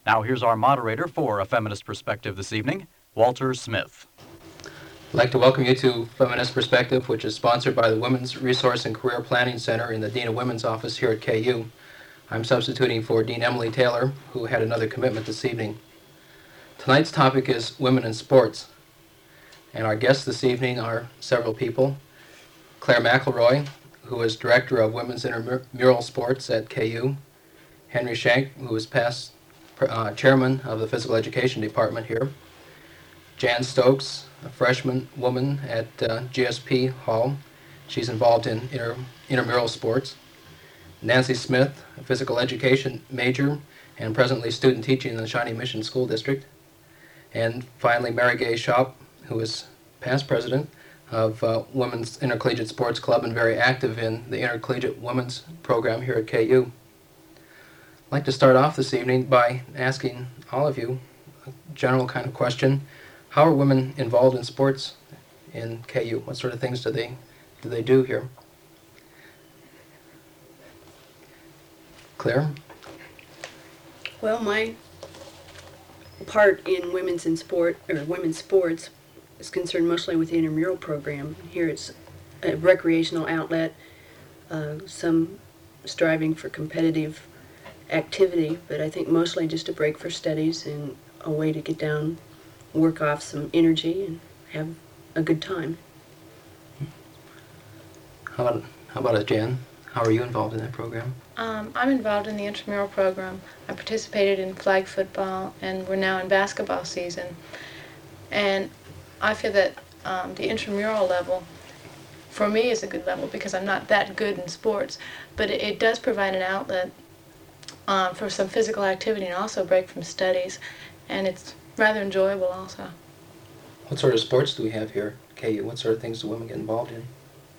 Now here's our moderator for A Feminist Perspective this evening, Walter Smith. I'd like to welcome you to Feminist Perspective, which is sponsored by the Women's Resource and Career Planning Center in the Dean of Women's office here at KU. I'm substituting for Dean Emily Taylor, who had another commitment this evening. Tonight's topic is women in sports, and our guests this evening are several people. Claire McElroy, who is Director of Women's Intramural Sports at KU. Henry Schenk, who is past Chairman of the Physical Education Department here. Jan Stokes, a freshman woman at GSP Hall. She's involved in intramural sports. Nancy Smith, a physical education major and presently student teaching in the Shawnee Mission School District. And finally, Mary Gay Shop, who is past president of Women's Intercollegiate Sports Club and very active in the Intercollegiate Women's program here at KU. I'd like to start off this evening by asking all of you a general kind of question. How are women involved in sports in KU? What sort of things do they do here? Claire? Well, my part in women's sports is concerned mostly with the intramural program. Here it's a recreational outlet, some striving for competitive activity, but I think mostly just a break for studies and a way to get down, work off some energy and have a good time. How about Jan? How are you involved in that program? I'm involved in the intramural program. I participated in flag football, and we're now in basketball season. And I feel that the intramural level, for me, is a good level because I'm not that good in sports, but it does provide an outlet for some physical activity and also a break from studies, and it's rather enjoyable also. What sort of sports do we have here at KU? What sort of things do women get involved in?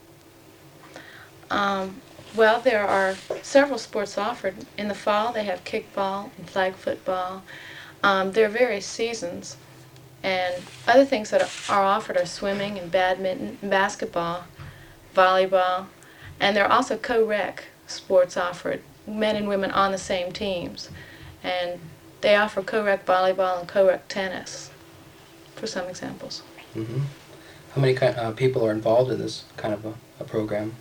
Well, there are several sports offered. In the fall, they have kickball and flag football. There are various seasons, and other things that are offered are swimming and badminton, and basketball, volleyball, and there are also co-rec sports offered, men and women on the same teams, and they offer co-rec volleyball and co-rec tennis, for some examples. Mm-hmm. How many people are involved in this kind of a program?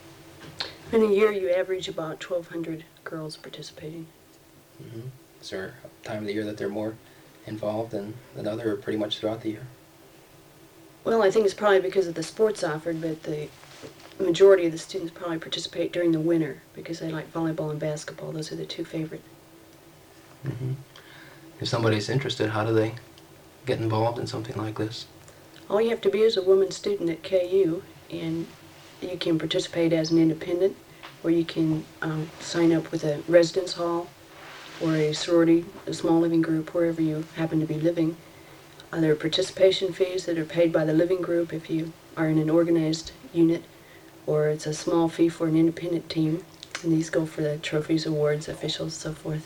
In a year, you average about 1,200 girls participating. Mm-hmm. Is there a time of the year that they're more involved than other, or pretty much throughout the year? Well, I think it's probably because of the sports offered, but the majority of the students probably participate during the winter because they like volleyball and basketball. Those are the two favorite. Mm-hmm. If somebody's interested, how do they get involved in something like this? All you have to be is a woman student at KU, and you can participate as an independent, or you can sign up with a residence hall or a sorority, a small living group, wherever you happen to be living. There are participation fees that are paid by the living group if you are in an organized unit, or it's a small fee for an independent team, and these go for the trophies, awards, officials, so forth.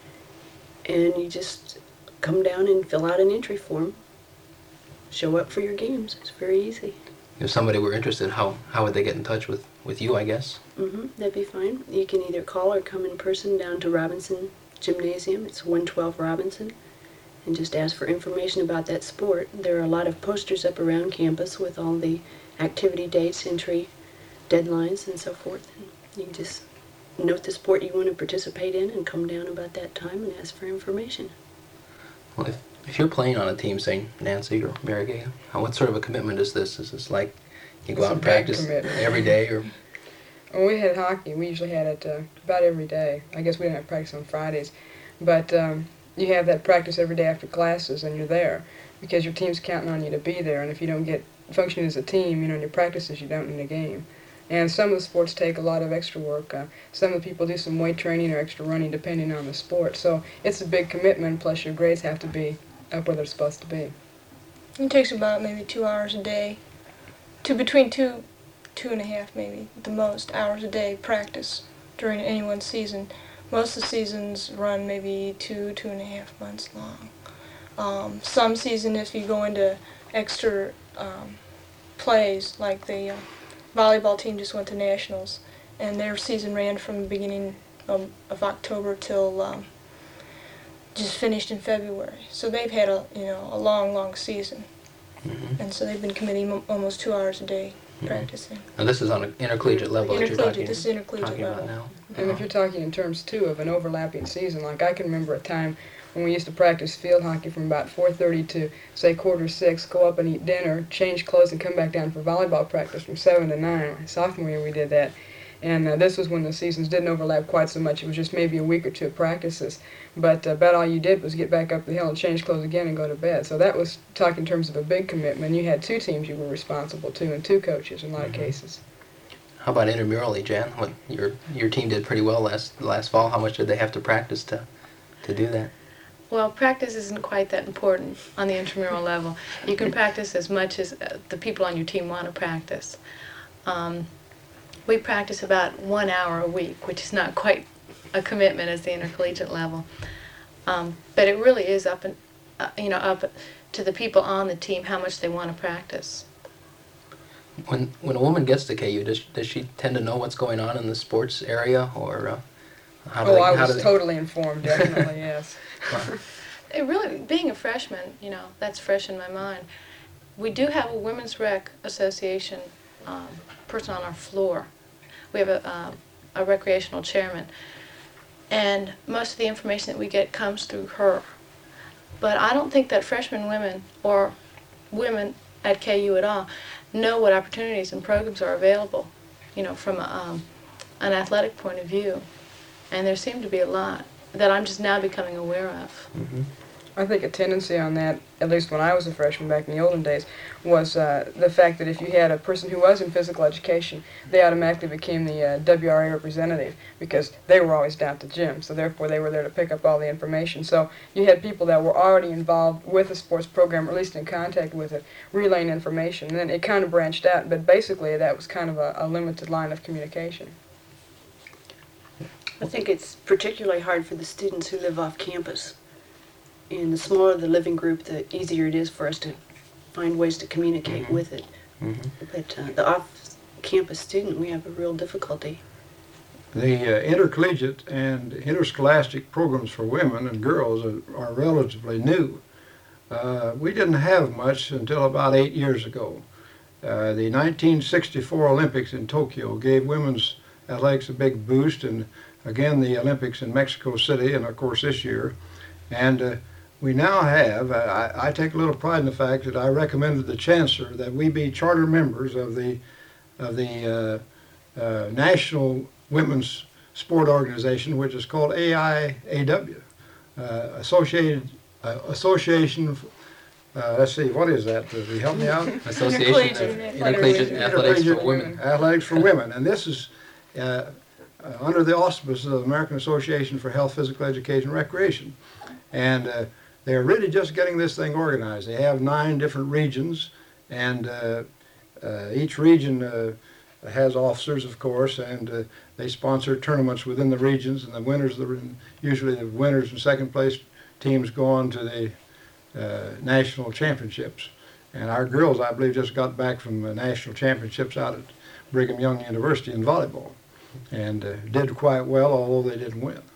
And you just come down and fill out an entry form, show up for your games. It's very easy. If somebody were interested, how would they get in touch with you, I guess? Mm-hmm, that'd be fine. You can either call or come in person down to Robinson Gymnasium. It's 112 Robinson, and just ask for information about that sport. There are a lot of posters up around campus with all the activity dates, entry deadlines, and so forth. And you can just note the sport you want to participate in and come down about that time and ask for information. Well, if you're playing on a team, say Nancy or Mary Gay, what sort of a commitment is this? Is this like you go out and practice every day, or? When we had hockey, we usually had it about every day. I guess we didn't have practice on Fridays, but you have that practice every day after classes, and you're there because your team's counting on you to be there. And if you don't get functioning as a team, in your practices, you don't in a game. And some of the sports take a lot of extra work. Some of the people do some weight training or extra running depending on the sport. So it's a big commitment, plus your grades have to be up where they're supposed to be. It takes about maybe 2 hours a day, to between 2.5 maybe, the most, hours a day practice during any one season. Most of the seasons run maybe 2.5 months long. Some season, if you go into extra plays, like the volleyball team just went to nationals, and their season ran from the beginning of October till just finished in February. So they've had a long season, and so they've been committing almost 2 hours a day practicing. And this is on an intercollegiate level that you're Intercollegiate, this is intercollegiate talking about level. now. And if you're talking in terms, too, of an overlapping season, like I can remember a time when we used to practice field hockey from about 4:30 to, say, 5:45, go up and eat dinner, change clothes, and come back down for volleyball practice from 7 to 9. My sophomore year we did that. And this was when the seasons didn't overlap quite so much. It was just maybe a week or two of practices. But about all you did was get back up the hill and change clothes again and go to bed. So that was talking in terms of a big commitment. You had 2 teams you were responsible to and 2 coaches in a lot of cases. How about intramurally, Jan? What your team did pretty well last fall. How much did they have to practice to do that? Well, practice isn't quite that important on the intramural level. You can practice as much as the people on your team want to practice. We practice about 1 hour a week, which is not quite a commitment as the intercollegiate level. But it really is up to the people on the team how much they want to practice. When a woman gets to KU, does she tend to know what's going on in the sports area, or how do I how do was totally informed, definitely, yes. It really, being a freshman, that's fresh in my mind. We do have a Women's Rec Association person on our floor. We have a recreational chairman. And most of the information that we get comes through her. But I don't think that freshman women or women at KU at all know what opportunities and programs are available, from an athletic point of view. And there seem to be a lot that I'm just now becoming aware of. I think a tendency on that, at least when I was a freshman back in the olden days, was the fact that if you had a person who was in physical education, they automatically became the WRA representative because they were always down at the gym, so therefore they were there to pick up all the information. So you had people that were already involved with the sports program, or at least in contact with it, relaying information. And then it kind of branched out, but basically that was kind of a limited line of communication. I think it's particularly hard for the students who live off campus. And the smaller the living group, the easier it is for us to find ways to communicate with it. But the off-campus student, we have a real difficulty. The intercollegiate and interscholastic programs for women and girls are relatively new. We didn't have much until about 8 years ago. The 1964 Olympics in Tokyo gave women's athletics a big boost, and again the Olympics in Mexico City, and of course this year. And we now have, I take a little pride in the fact that I recommended the Chancellor that we be charter members of the National Women's Sport Organization, which is called AIAW, Association, let's see, what is that? Will you help me out? Association of Intercollegiate Athletics for Women. Athletics for Women, and this is under the auspices of the American Association for Health, Physical Education, and Recreation. And they're really just getting this thing organized. They have 9 different regions, and each region has officers, of course, and they sponsor tournaments within the regions, and the winners, usually the winners and second place teams go on to the national championships. And our girls, I believe, just got back from the national championships out at Brigham Young University in volleyball, and did quite well, although they didn't win.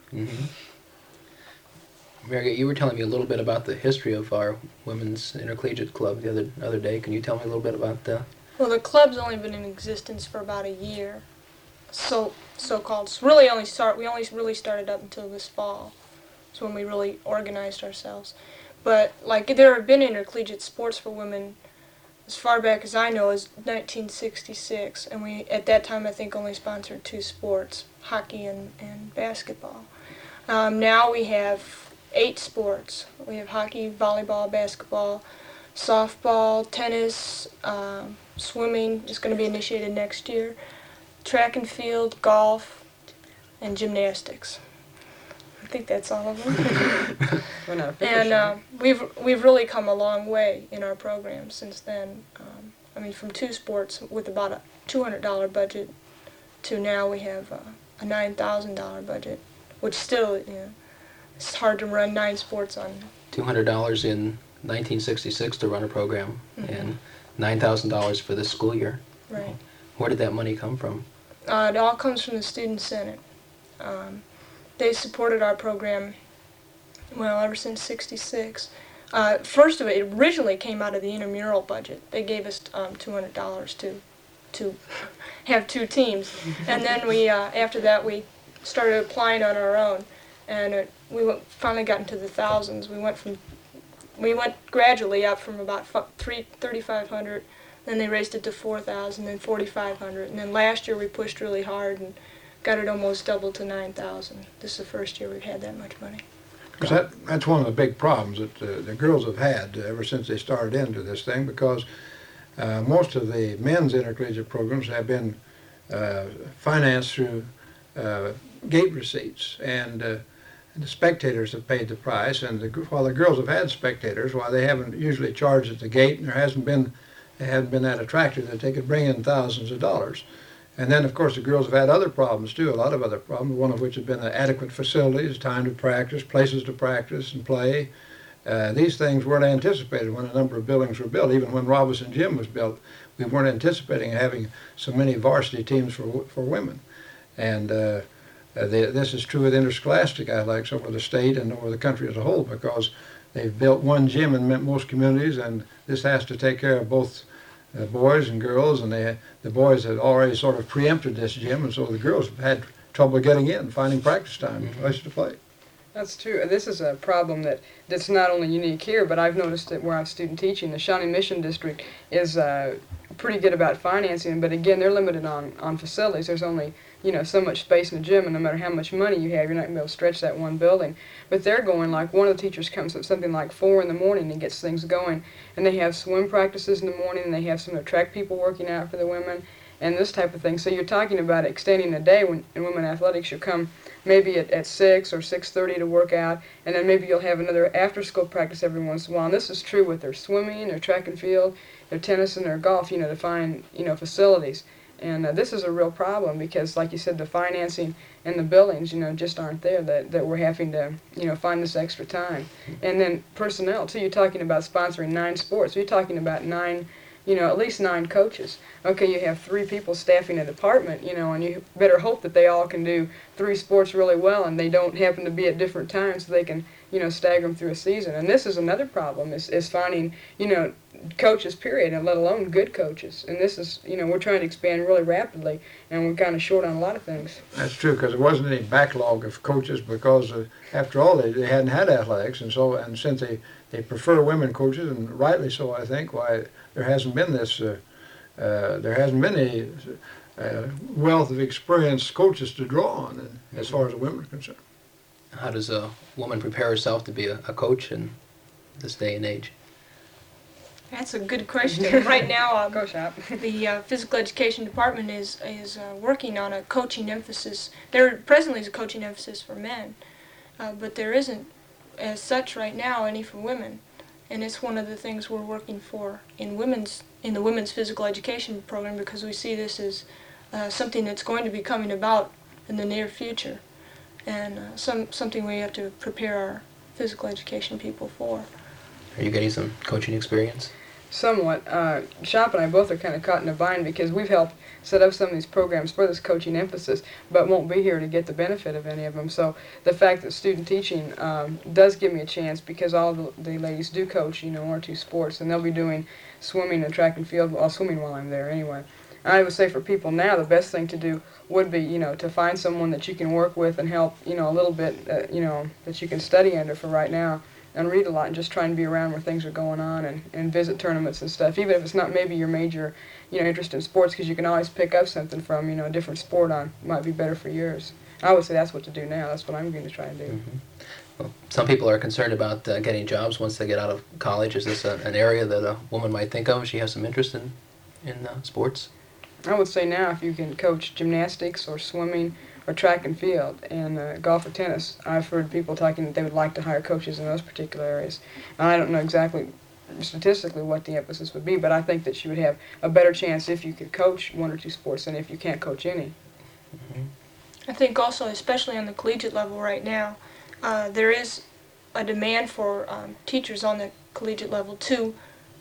Margaret, you were telling me a little bit about the history of our women's intercollegiate club the other day. Can you tell me a little bit about that? Well, the club's only been in existence for about a year, so-called. It's really we only really started up until this fall. It's when we really organized ourselves. But there have been intercollegiate sports for women as far back as I know as 1966, and we at that time I think only sponsored 2 sports, hockey and basketball. Now we have 8 sports. We have hockey, volleyball, basketball, softball, tennis, swimming is going to be initiated next year, track and field, golf, and gymnastics. I think that's all of them. And we've really come a long way in our program since then. From 2 sports with about a $200 budget to now we have a $9,000 budget, which still, it's hard to run 9 sports on. $200 in 1966 to run a program, and $9,000 for this school year. Right. Where did that money come from? It all comes from the Student Senate. They supported our program well, ever since '66. First of it originally came out of the intramural budget. They gave us $200 to have 2 teams, and then we after that we started applying on our own, and finally got into the thousands. We went gradually up from about 3,500, then they raised it to 4,000, then 4,500, and then last year we pushed really hard and got it almost doubled to 9,000. This is the first year we've had that much money. Because that's one of the big problems that the girls have had ever since they started into this thing, because most of the men's intercollegiate programs have been financed through gate receipts, and the spectators have paid the price, and while the girls have had spectators, while they haven't usually charged at the gate, and they haven't been that attractive that they could bring in thousands of dollars. And then, of course, the girls have had other problems, too, a lot of other problems, one of which has been adequate facilities, time to practice, places to practice and play. These things weren't anticipated when a number of buildings were built. Even when Robinson Gym was built, we weren't anticipating having so many varsity teams for women. And this is true with interscholastic athletics over the state and over the country as a whole, because they've built one gym in most communities, and this has to take care of both boys and girls, and the boys had already sort of preempted this gym, and so the girls have had trouble getting in, finding practice time, places to play. That's true. This is a problem that's not only unique here, but I've noticed it where I'm student teaching. The Shawnee Mission District is pretty good about financing, but again, they're limited on facilities. There's only so much space in the gym, and no matter how much money you have, you're not going to be able to stretch that one building. But they're going, like, one of the teachers comes at something like 4 in the morning and gets things going, and they have swim practices in the morning, and they have some of the track people working out for the women, and this type of thing. So you're talking about extending the day in women athletics. You come maybe at 6 or 6:30 to work out, and then maybe you'll have another after-school practice every once in a while. And this is true with their swimming, their track and field, their tennis, and their golf, to find, facilities. And this is a real problem because, like you said, the financing and the buildings, just aren't there, that we're having to, find this extra time. And then personnel, too. You're talking about sponsoring 9 sports. You're talking about 9, at least 9 coaches. Okay, you have 3 people staffing a department, and you better hope that they all can do 3 sports really well, and they don't happen to be at different times so they can, stagger them through a season. And this is another problem, is finding, coaches, period, and let alone good coaches. And this is, we're trying to expand really rapidly, and we're kind of short on a lot of things. That's true, because there wasn't any backlog of coaches, because after all, they hadn't had athletics, and since they prefer women coaches, and rightly so, I think, why there hasn't been this, there hasn't been a wealth of experienced coaches to draw on as far as the women are concerned. How does a woman prepare herself to be a coach in this day and age? That's a good question. Right now, Go shop. the physical education department is working on a coaching emphasis. There presently is a coaching emphasis for men, but there isn't, as such, right now, any for women. And it's one of the things we're working for in the women's physical education program, because we see this as something that's going to be coming about in the near future, and something we have to prepare our physical education people for. Are you getting some coaching experience? Somewhat. Shop and I both are kind of caught in a bind because we've helped set up some of these programs for this coaching emphasis, but won't be here to get the benefit of any of them. So the fact that student teaching does give me a chance, because all the ladies do coach, 1 or 2 sports, and they'll be doing swimming and track and field, swimming while I'm there anyway. I would say for people now, the best thing to do would be, to find someone that you can work with and help, a little bit, that you can study under for right now, and read a lot, and just try and be around where things are going on, and visit tournaments and stuff, even if it's not maybe your major, interest in sports, because you can always pick up something from, a different sport might be better for yours. I would say that's what to do now. That's what I'm going to try and do. Mm-hmm. Well, some people are concerned about getting jobs once they get out of college. Is this an area that a woman might think of if she has some interest in sports? I would say now, if you can coach gymnastics or swimming or track and field and golf or tennis, I've heard people talking that they would like to hire coaches in those particular areas. And I don't know exactly statistically what the emphasis would be, but I think that you would have a better chance if you could coach 1 or 2 sports than if you can't coach any. Mm-hmm. I think also, especially on the collegiate level right now, there is a demand for teachers on the collegiate level to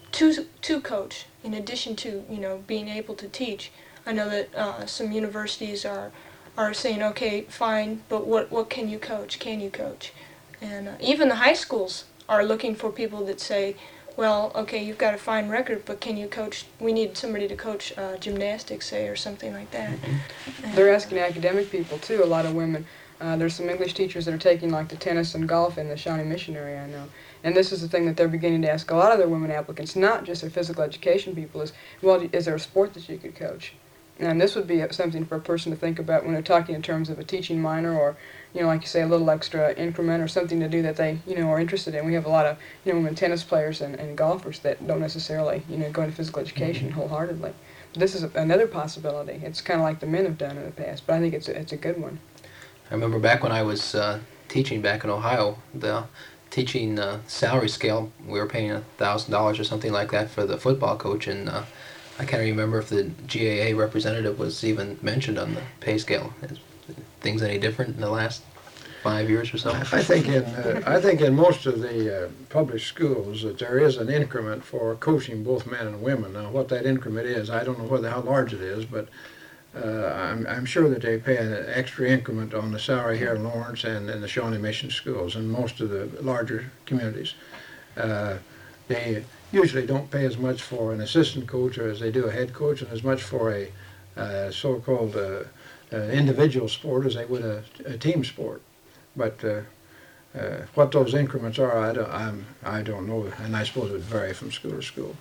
coach, in addition to being able to teach. I know that some universities are saying, okay, fine, but what can you coach? Can you coach? And even the high schools are looking for people that say, well, okay, you've got a fine record, but can you coach, we need somebody to coach gymnastics, say, or something like that. And, They're asking academic people too, a lot of women. There's some English teachers that are taking like the tennis and golf in the Shawnee Mission area, I know. And this is the thing that they're beginning to ask a lot of their women applicants, not just their physical education people, is, well, is there a sport that you could coach? And this would be something for a person to think about when they're talking in terms of a teaching minor, or, you know, like you say, a little extra increment or something to do that they, you know, are interested in. We have a lot of, you know, women tennis players and golfers that don't necessarily, you know, go into physical education wholeheartedly. This is another possibility. It's kind of like the men have done in the past, but I think it's a good one. I remember back when I was teaching back in Ohio, the teaching salary scale, we were paying $1,000 or something like that for the football coach, and I can't remember if the GAA representative was even mentioned on the pay scale. Is things any different in the last 5 years or so? I think in most of the public schools that there is an increment for coaching both men and women. Now, what that increment is, I don't know how large it is, but I'm sure that they pay an extra increment on the salary here in Lawrence and in the Shawnee Mission schools and most of the larger communities. They usually don't pay as much for an assistant coach or as they do a head coach, and as much for a so-called individual sport as they would a team sport. But what those increments are, I don't know, and I suppose it would vary from school to school.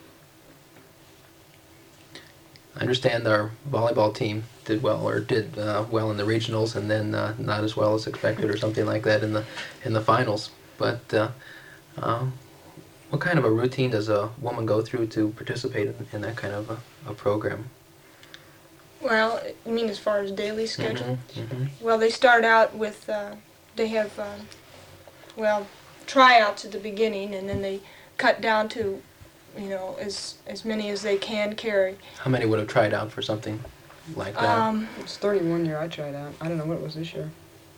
I understand our volleyball team did well in the regionals, and then not as well as expected or something like that in the finals. But what kind of a routine does a woman go through to participate in that kind of a program? well, you mean as far as daily schedule? Mm-hmm. Well, they start out with, they have, tryouts at the beginning, and then they cut down to, you know, as many as they can carry. How many would have tried out for something like that? It's 31 year I tried out. I don't know what it was this year.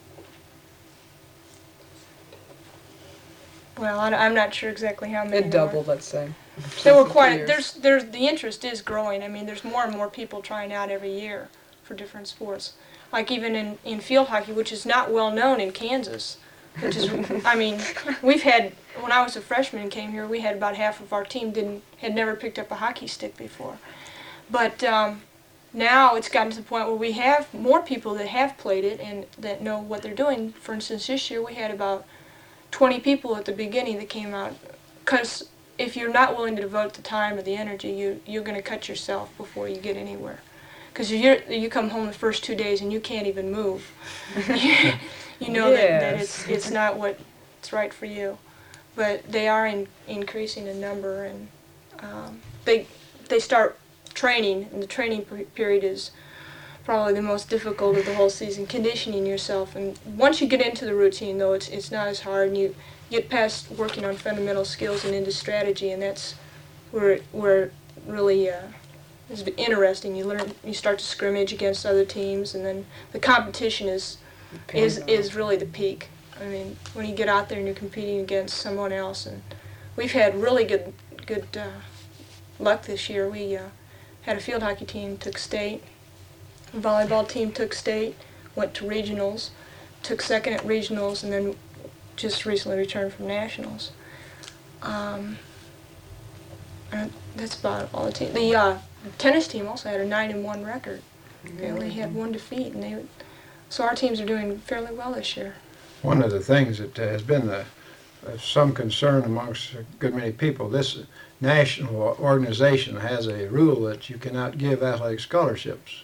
Well, I'm not sure exactly how many. It doubled, let's say. There were For quite. 2 years. There's the interest is growing. I mean, there's more and more people trying out every year for different sports. Like even in field hockey, which is not well known in Kansas, which is, I mean, we've had, when I was a freshman and came here, we had about half of our team had never picked up a hockey stick before. But now it's gotten to the point where we have more people that have played it and that know what they're doing. For instance, this year we had about 20 people at the beginning that came out, because if you're not willing to devote the time or the energy, you're going to cut yourself before you get anywhere. Because you come home the first 2 days and you can't even move. You know that it's not what's right for you. But they are increasing in number, and they start training, and the training period is probably the most difficult of the whole season, conditioning yourself. And once you get into the routine, though, it's not as hard, and you get past working on fundamental skills and into strategy, and that's where it really is interesting. You start to scrimmage against other teams, and then the competition is really the peak. I mean, when you get out there and you're competing against someone else, and we've had really good luck this year. We had a field hockey team took state, a volleyball team took state, went to regionals, took second at regionals, and then just recently returned from nationals. And that's about all the team. The tennis team also had a 9-1 record. They only had one defeat, and so our teams are doing fairly well this year. One of the things that has been some concern amongst a good many people, this national organization has a rule that you cannot give athletic scholarships.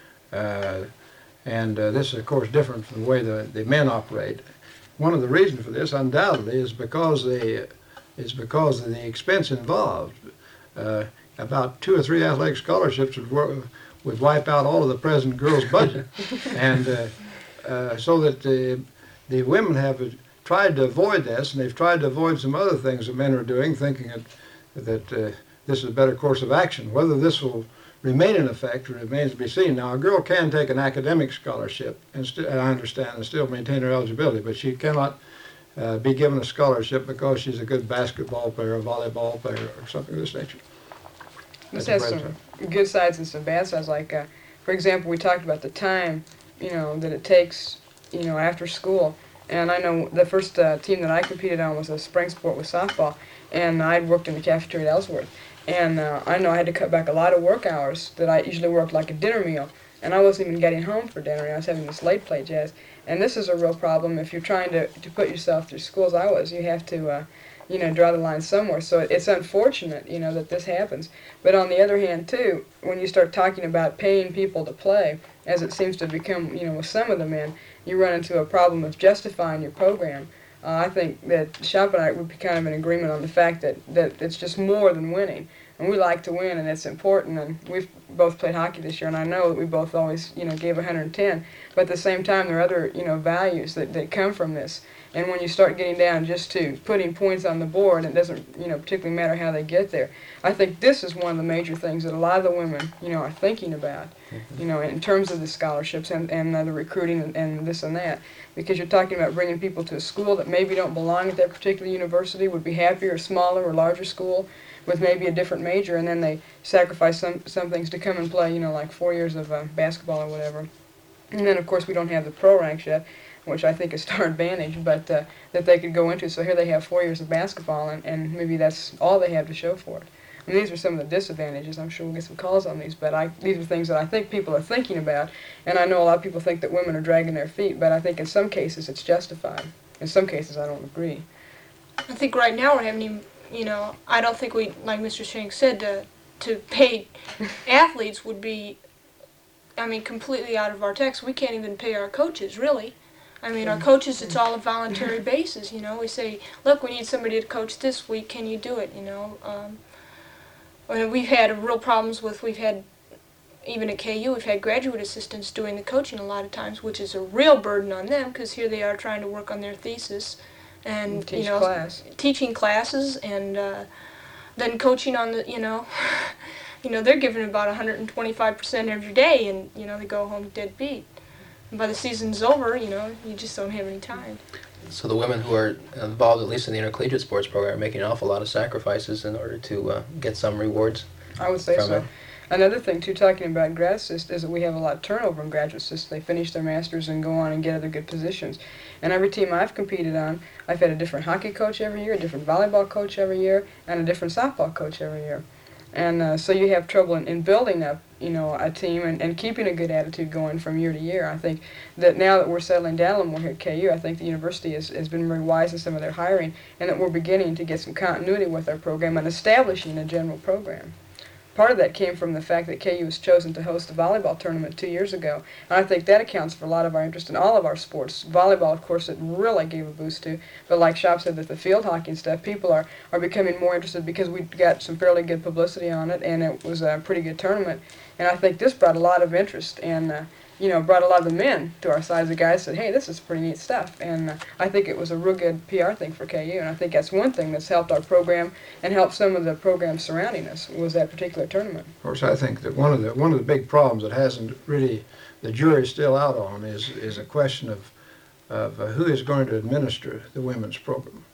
And this is, of course, different from the way the men operate. One of the reasons for this, undoubtedly, is because of the expense involved. About 2 or 3 athletic scholarships would wipe out all of the present girls' budget, and so that the women have tried to avoid this, and they've tried to avoid some other things that men are doing, thinking that this is a better course of action. Whether this will remain in effect remains to be seen. Now, a girl can take an academic scholarship, and I understand, and still maintain her eligibility, but she cannot be given a scholarship because she's a good basketball player, a volleyball player, or something of this nature. This has some good sides and some bad sides. Like, for example, we talked about the time, that it takes, after school. And I know the first team that I competed on was a spring sport with softball, and I'd worked in the cafeteria at Ellsworth. And I know I had to cut back a lot of work hours that I usually worked like a dinner meal, and I wasn't even getting home for dinner. I was having this late play jazz. And this is a real problem if you're trying to put yourself through school as I was. You have to, draw the line somewhere. So it's unfortunate, that this happens. But on the other hand, too, when you start talking about paying people to play, as it seems to become, with some of the men, you run into a problem of justifying your program. I think that Shop and I would be kind of in agreement on the fact that it's just more than winning. And we like to win, and it's important. And we've both played hockey this year, and I know that we both always, gave 110. But at the same time, there are other, values that come from this. And when you start getting down just to putting points on the board, it doesn't, particularly matter how they get there. I think this is one of the major things that a lot of the women, are thinking about, in terms of the scholarships and the recruiting and this and that. Because you're talking about bringing people to a school that maybe don't belong at that particular university, would be happier a smaller or larger school with maybe a different major, and then they sacrifice some things to come and play, like 4 years of basketball or whatever. And then, of course, we don't have the pro ranks yet, which I think is to our advantage, but that they could go into. So here they have 4 years of basketball, and maybe that's all they have to show for it. And these are some of the disadvantages. I'm sure we'll get some calls on these, but these are things that I think people are thinking about, and I know a lot of people think that women are dragging their feet, but I think in some cases it's justified. In some cases I don't agree. I think right now we're having, I don't think we, like Mr. Shank said, to pay athletes would be, completely out of our text. We can't even pay our coaches, really. Our coaches, it's all a voluntary basis, We say, look, we need somebody to coach this week, can you do it, We've had real problems even at KU, we've had graduate assistants doing the coaching a lot of times, which is a real burden on them, because here they are trying to work on their thesis and teaching classes, and then coaching on the, they're giving about 125% of your day, and they go home dead beat. And by the season's over, you just don't have any time. So the women who are involved, at least in the intercollegiate sports program, are making an awful lot of sacrifices in order to get some rewards. I would say from so. it. Another thing, too, talking about grad assist, is that we have a lot of turnover in graduate assists. They finish their masters and go on and get other good positions. And every team I've competed on, I've had a different hockey coach every year, a different volleyball coach every year, and a different softball coach every year. And so you have trouble in building up, a team and keeping a good attitude going from year to year. I think that now that we're settling down a little more here at KU, I think the university has been very wise in some of their hiring, and that we're beginning to get some continuity with our program and establishing a general program. Part of that came from the fact that KU was chosen to host the volleyball tournament 2 years ago, and I think that accounts for a lot of our interest in all of our sports. Volleyball, of course, it really gave a boost to, but like Shop said, that the field hockey and stuff, people are becoming more interested because we got some fairly good publicity on it, and it was a pretty good tournament. And I think this brought a lot of interest, and brought a lot of the men to our side. The guys said, hey, this is pretty neat stuff. And I think it was a real good PR thing for KU. And I think that's one thing that's helped our program and helped some of the programs surrounding us, was that particular tournament. Of course, I think that one of the big problems that hasn't really, the jury's still out on, is a question of who is going to administer the women's program.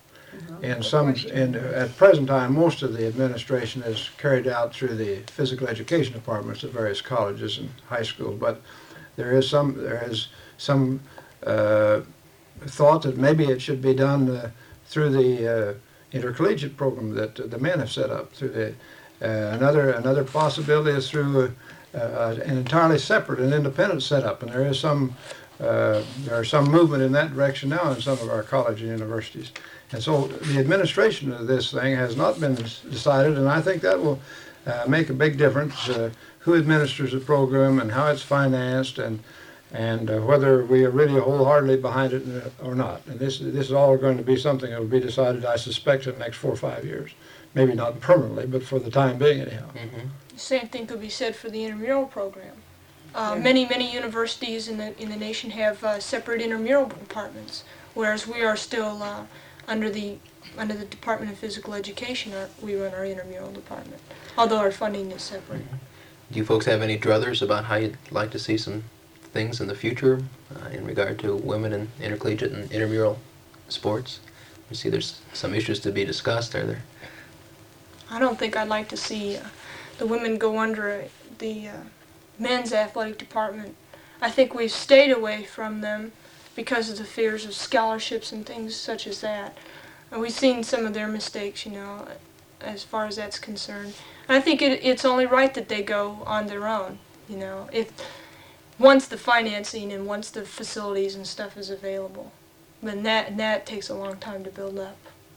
And at present time, most of the administration is carried out through the physical education departments of various colleges and high schools. But there is some thought that maybe it should be done through the intercollegiate program that the men have set up. Through the another possibility is through an entirely separate and independent setup, and there is some movement in that direction now in some of our colleges and universities. And so the administration of this thing has not been decided, and I think that will make a big difference. Who administers the program and how it's financed, and whether we are really wholeheartedly behind it or not. And this is all going to be something that will be decided, I suspect, in the next 4 or 5 years. Maybe not permanently, but for the time being, anyhow. Mm-hmm. The same thing could be said for the intramural program. Many universities in the nation have separate intramural departments, whereas we are still under the Department of Physical Education. We run our intramural department, although our funding is separate. Mm-hmm. Do you folks have any druthers about how you'd like to see some things in the future in regard to women in intercollegiate and intramural sports? You see there's some issues to be discussed, are there? I don't think I'd like to see the women go under the men's athletic department. I think we've stayed away from them because of the fears of scholarships and things such as that. And we've seen some of their mistakes, as far as that's concerned. And I think it's only right that they go on their own, if once the financing and once the facilities and stuff is available. But that takes a long time to build up.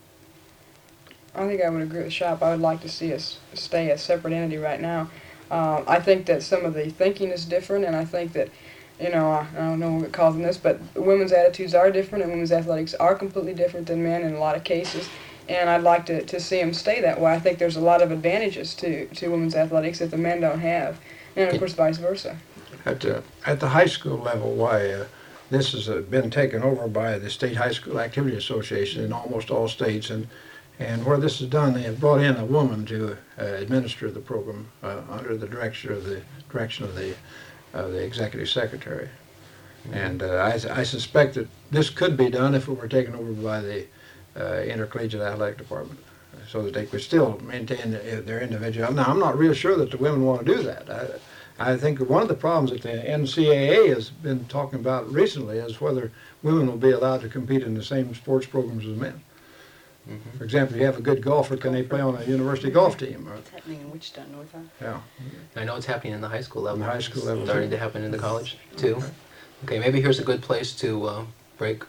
I think I would agree with Shop. I would like to see us stay a separate entity right now. I think that some of the thinking is different, and I think that, I don't know what calls them this, but women's attitudes are different, and women's athletics are completely different than men in a lot of cases. And I'd like to see them stay that way. I think there's a lot of advantages to women's athletics that the men don't have, and of course vice versa. At the high school level, why this has been taken over by the State High School Activity Association in almost all states, and where this is done, they have brought in a woman to administer the program under the direction of the executive secretary. And I suspect that this could be done if it were taken over by the intercollegiate athletic department, so that they could still maintain their individual. Now, I'm not real sure that the women want to do that. I think one of the problems that the NCAA has been talking about recently is whether women will be allowed to compete in the same sports programs as men. Mm-hmm. For example, you have a good golfer, can they play on a university golf team? It's happening in Wichita, North. Yeah. I know it's happening in the high school level. In the high school level, Starting too. to happen in the college, too. Okay, maybe here's a good place to break.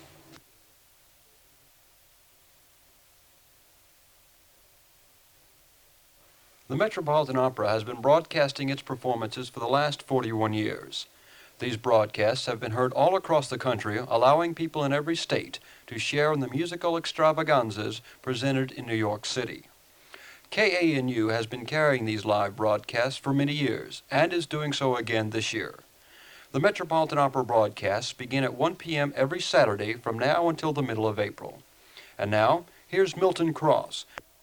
The Metropolitan Opera has been broadcasting its performances for the last 41 years. These broadcasts have been heard all across the country, allowing people in every state to share in the musical extravaganzas presented in New York City. KANU has been carrying these live broadcasts for many years and is doing so again this year. The Metropolitan Opera broadcasts begin at 1 p.m. every Saturday from now until the middle of April. And now, here's Milton Cross.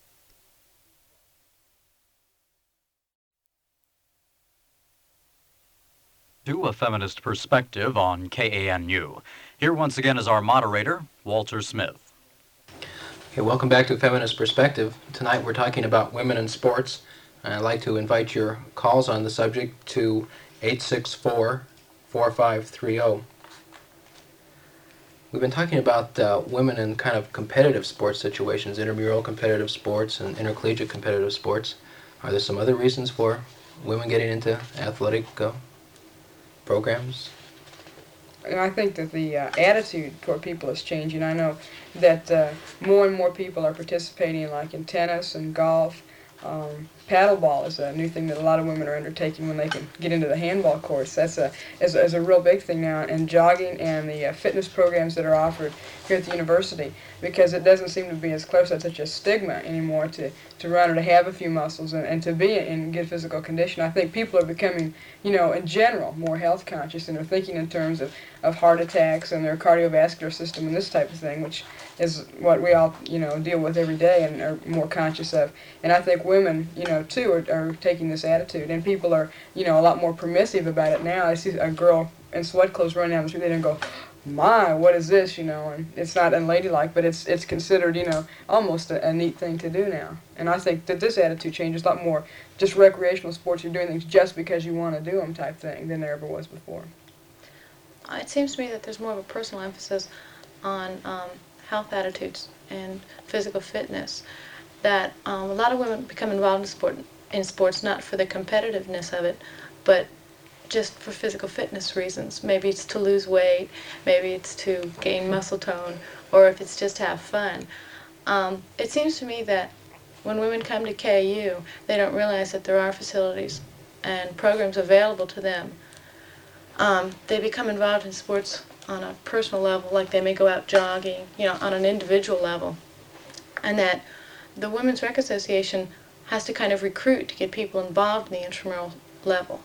To A Feminist Perspective on KANU. Here once again is our moderator, Walter Smith. Okay, welcome back to Feminist Perspective. Tonight we're talking about women in sports. And I'd like to invite your calls on the subject to 864-4530. We've been talking about women in kind of competitive sports situations, intramural competitive sports and intercollegiate competitive sports. Are there some other reasons for women getting into athletic programs? And I think that the attitude toward people is changing. I know that more and more people are participating like in tennis and golf. Paddleball is a new thing that a lot of women are undertaking when they can get into the handball course. That's a real big thing now. And jogging and the fitness programs that are offered here at the university, because it doesn't seem to be as close to such a stigma anymore to run or to have a few muscles and to be in good physical condition. I think people are becoming, in general, more health conscious, and they're thinking in terms of heart attacks and their cardiovascular system and this type of thing, which is what we all, deal with every day and are more conscious of. And I think women, too, are taking this attitude, and people are, a lot more permissive about it now. I see a girl in sweat clothes running down the street, they don't go, my, what is this, and it's not unladylike, but it's considered, almost a neat thing to do now. And I think that this attitude change is a lot more just recreational sports. You're doing things just because you want to do them type thing than there ever was before. It seems to me that there's more of a personal emphasis on health attitudes and physical fitness, that a lot of women become involved in sports not for the competitiveness of it, but just for physical fitness reasons. Maybe it's to lose weight, maybe it's to gain muscle tone, or if it's just to have fun. It seems to me that when women come to KU, they don't realize that there are facilities and programs available to them. They become involved in sports on a personal level, like they may go out jogging, on an individual level, and that the Women's Rec Association has to kind of recruit to get people involved in the intramural level.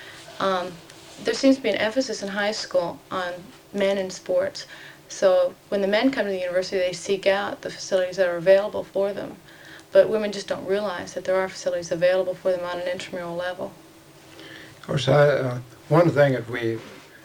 There seems to be an emphasis in high school on men in sports, so when the men come to the university, they seek out the facilities that are available for them, but women just don't realize that there are facilities available for them on an intramural level. Of course, one thing that we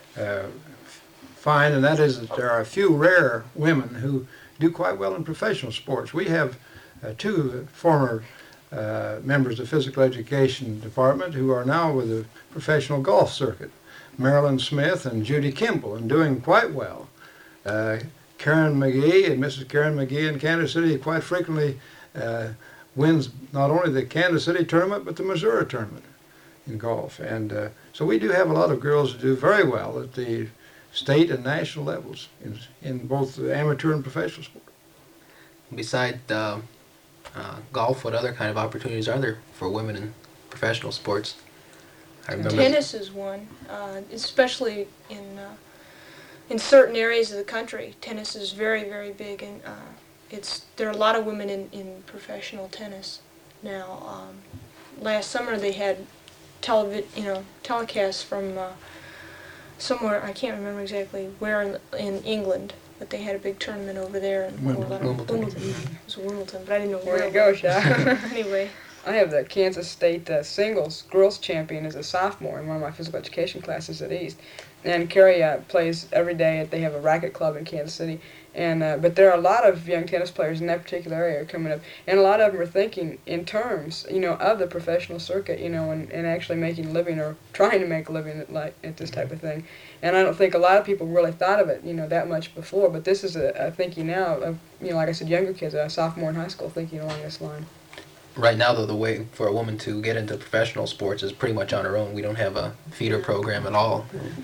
find, and that is that there are a few rare women who do quite well in professional sports. We have two former members of the physical education department who are now with the professional golf circuit. Marilyn Smith and Judy Kimball, and doing quite well. Karen McGee and Mrs. Karen McGee in Kansas City quite frequently wins not only the Kansas City tournament but the Missouri tournament in golf. And so we do have a lot of girls who do very well at the state and national levels in both the amateur and professional sport. Beside golf, what other kind of opportunities are there for women in professional sports? I remember Tennis is one, especially in certain areas of the country. Tennis is very, very big, and there are a lot of women in professional tennis now. Last summer they had telecasts from somewhere, I can't remember exactly where in England, but they had a big tournament over there in Wimbledon. It was Wimbledon, but I didn't know Where where. you go, Sha. Anyway. I have the Kansas State singles girls champion as a sophomore in one of my physical education classes at East. And Carrie plays every day. They have a racket club in Kansas City. And but there are a lot of young tennis players in that particular area coming up. And a lot of them are thinking in terms, of the professional circuit, and actually making a living or trying to make a living at this type of thing. And I don't think a lot of people really thought of it, that much before. But this is a thinking now of, like I said, younger kids, a sophomore in high school thinking along this line. Right now, though, the way for a woman to get into professional sports is pretty much on her own. We don't have a feeder program at all.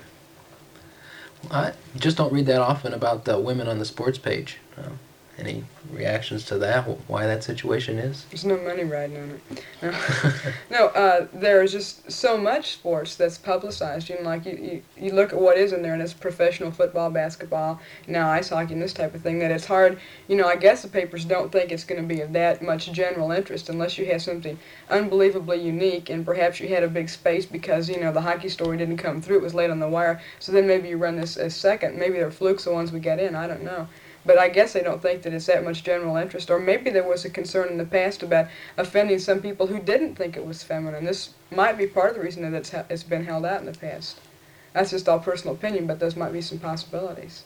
I just don't read that often about the women on the sports page. Any reactions to that? Why that situation is? There's no money riding on it. No, there's just so much sports that's publicized. Like you look at what is in there, and it's professional football, basketball, now ice hockey, and this type of thing. That it's hard. I guess the papers don't think it's going to be of that much general interest unless you have something unbelievably unique, and perhaps you had a big space because the hockey story didn't come through. It was late on the wire. So then maybe you run this as second. Maybe they're flukes, the ones we get in. I don't know. But I guess they don't think that it's that much general interest. Or maybe there was a concern in the past about offending some people who didn't think it was feminine. This might be part of the reason that it's been held out in the past. That's just all personal opinion, but those might be some possibilities.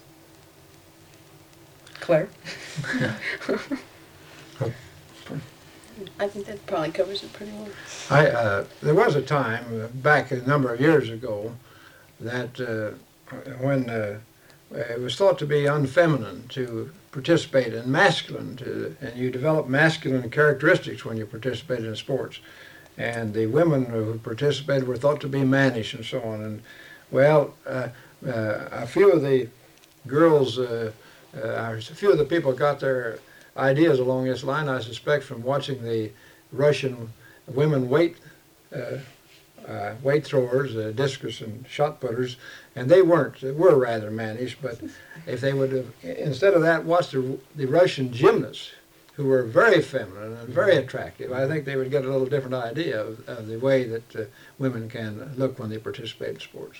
Claire? I think that probably covers it pretty well. There was a time back a number of years ago that when it was thought to be unfeminine to participate in masculine, and you develop masculine characteristics when you participate in sports. And the women who participated were thought to be mannish and so on. And well, a few of the girls, a few of the people got their ideas along this line, I suspect, from watching the Russian women weight throwers, discus and shot putters, and they were rather mannish, but if they would have, instead of that, watched the Russian gymnasts, who were very feminine and very attractive, I think they would get a little different idea of the way that women can look when they participate in sports.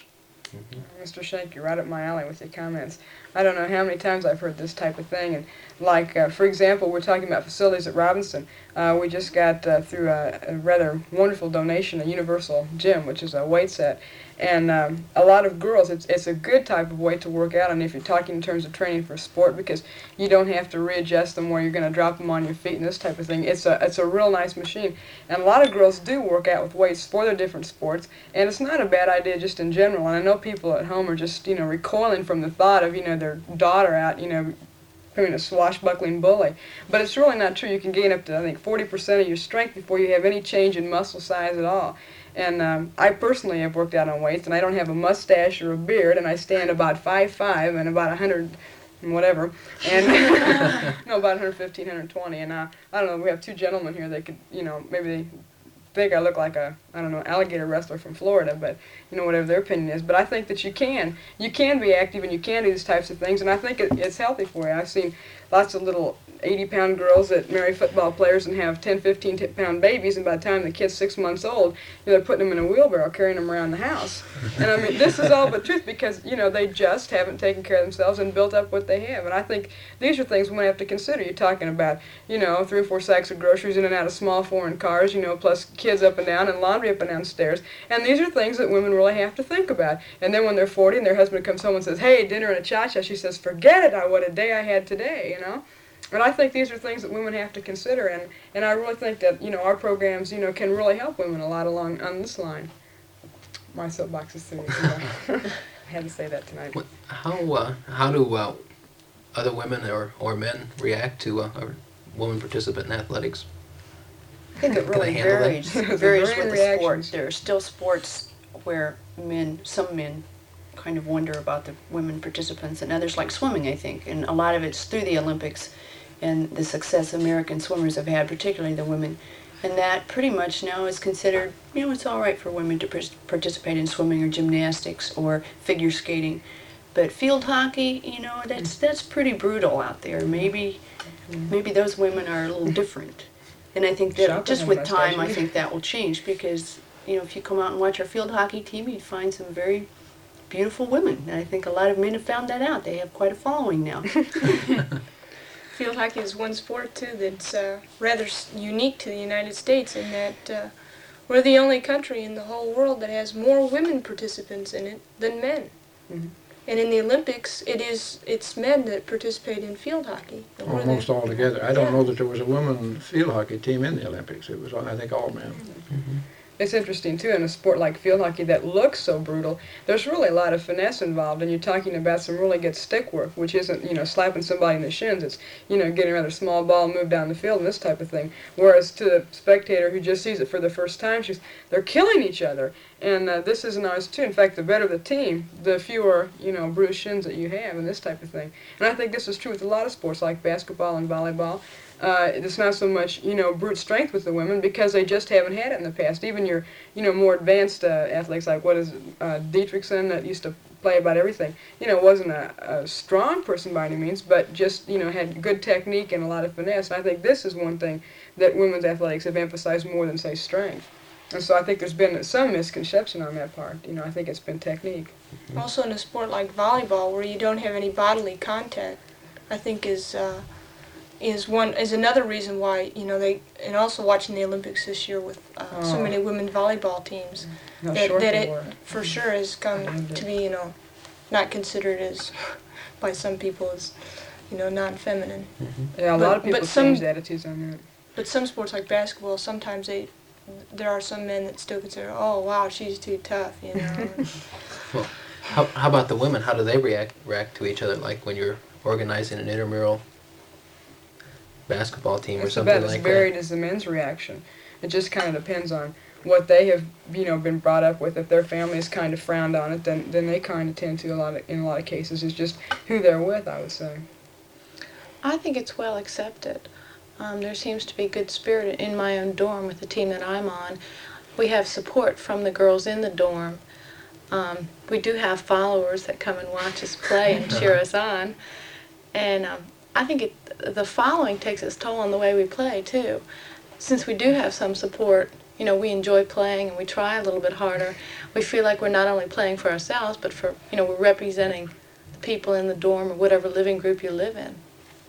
Mr. Shank, you're right up my alley with your comments. I don't know how many times I've heard this type of thing. And like, for example, we're talking about facilities at Robinson. We just got through a rather wonderful donation, a universal gym, which is a weight set. And a lot of girls, it's a good type of weight to work out on if you're talking in terms of training for sport, because you don't have to readjust them where you're going to drop them on your feet and this type of thing. It's a real nice machine. And a lot of girls do work out with weights for their different sports, and it's not a bad idea just in general. And I know people at home are just, recoiling from the thought of, their daughter out, becoming a swashbuckling bully. But it's really not true. You can gain up to, I think, 40% of your strength before you have any change in muscle size at all. And I personally have worked out on weights, and I don't have a mustache or a beard, and I stand about 5'5" and about 100 and whatever, and no, about 115, 120. And I don't know, we have two gentlemen here that could, maybe they think I look like a, alligator wrestler from Florida, but, whatever their opinion is. But I think that you can be active and you can do these types of things, and I think it's healthy for you. I've seen lots of little 80-pound girls that marry football players and have 10, 15-pound babies, and by the time the kid's 6 months old, they're putting them in a wheelbarrow, carrying them around the house. And I mean, this is all but truth, because, they just haven't taken care of themselves and built up what they have. And I think these are things we have to consider. You're talking about, 3 or 4 sacks of groceries in and out of small foreign cars, plus kids up and down and laundry up and down stairs. And these are things that women really have to think about. And then when they're 40 and their husband comes home and says, hey, dinner and a cha-cha, she says, forget it, what a day I had today, And I think these are things that women have to consider, and I really think that, our programs, can really help women a lot on this line. my soapbox is serious. You know. I had to say that tonight. How do other women or men react to a woman participant in athletics? I think it Can they really handle that? varies. There's a Varies varying with the sport. reactions. There are still sports where some men kind of wonder about the women participants, and others like swimming, I think. And a lot of it's through the Olympics and the success American swimmers have had, particularly the women. And that pretty much now is considered, it's all right for women to participate in swimming or gymnastics or figure skating. But field hockey, that's pretty brutal out there. Maybe those women are a little different. And I think that Shopping just and with time, I mustaches. think that will change because, if you come out and watch our field hockey team, you'd find some very beautiful women. And I think a lot of men have found that out. They have quite a following now. Field hockey is one sport too that's rather unique to the United States in that we're the only country in the whole world that has more women participants in it than men. Mhm. And in the Olympics, it's men that participate in field hockey. And we're the- Almost all together. I don't Yeah. know that there was a women field hockey team in the Olympics. It was, I think, all men. It's interesting too in a sport like field hockey that looks so brutal. There's really a lot of finesse involved, and you're talking about some really good stick work, which isn't slapping somebody in the shins. It's getting a rather small ball and move down the field and this type of thing. Whereas to the spectator who just sees it for the first time, they're killing each other, and this isn't always true. In fact, the better the team, the fewer bruised shins that you have and this type of thing. And I think this is true with a lot of sports like basketball and volleyball. It's not so much, brute strength with the women because they just haven't had it in the past. Even your, more advanced athletes like Dietrichson that used to play about everything, wasn't a strong person by any means, but just, had good technique and a lot of finesse. And I think this is one thing that women's athletics have emphasized more than, say, strength. And so I think there's been some misconception on that part. I think it's been technique. Also in a sport like volleyball where you don't have any bodily contact, I think is another reason why and also watching the Olympics this year with so many women volleyball teams How that short they it were. for sure has come to be not considered as by some people as non-feminine. Yeah, a lot of But people some- changed attitudes on that. But some sports like basketball, sometimes there are some men that still consider, oh wow, she's too tough, Well, how about the women? How do they react to each other? Like when you're organizing an intramural basketball team or It's something about as like varied that? as the men's reaction. It just kind of depends on what they have, been brought up with. If their family has kind of frowned on it, then they kind of tend to in a lot of cases. It's just who they're with, I would say. I think it's well accepted. There seems to be good spirit in my own dorm with the team that I'm on. We have support from the girls in the dorm. We do have followers that come and watch us play and cheer us on. And I think the following takes its toll on the way we play, too. Since we do have some support, we enjoy playing and we try a little bit harder. We feel like we're not only playing for ourselves, but for, we're representing the people in the dorm or whatever living group you live in.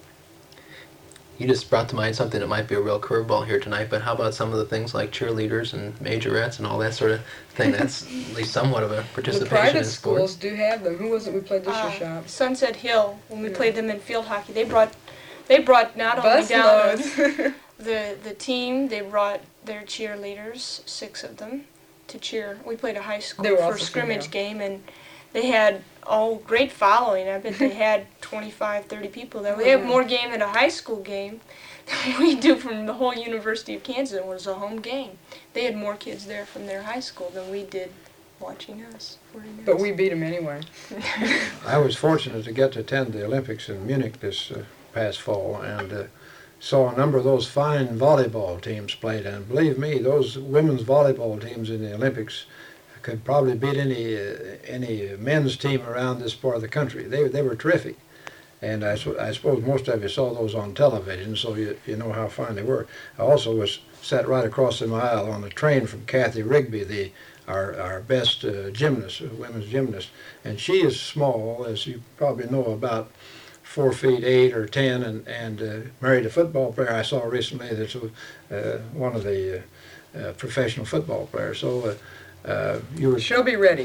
You just brought to mind something that might be a real curveball here tonight, but how about some of the things like cheerleaders and majorettes and all that sort of thing? That's at least somewhat of a The participation private in schools sports. do have them. Who was it we played this year, Shop? Sunset Hill, when we played them in field hockey, they brought not only down Busloads. the team, they brought their cheerleaders, 6 of them, to cheer. We played a high school They were for also a scrimmage female. game, and they had great following. I bet they had 25, 30 people there. We have more game than a high school game than we do from the whole University of Kansas. It was a home game. They had more kids there from their high school than we did watching us. But we beat them anyway. I was fortunate to get to attend the Olympics in Munich this past fall and saw a number of those fine volleyball teams played. And believe me, those women's volleyball teams in the Olympics could probably beat any men's team around this part of the country. They were terrific. And I suppose most of you saw those on television, so you know how fine they were. I also sat right across the aisle on the train from Kathy Rigby, our best gymnast, women's gymnast. And she is small, as you probably know, about 4 feet 8 or 10, and married a football player I saw recently that's one of the professional football players. So you were... She'll be ready.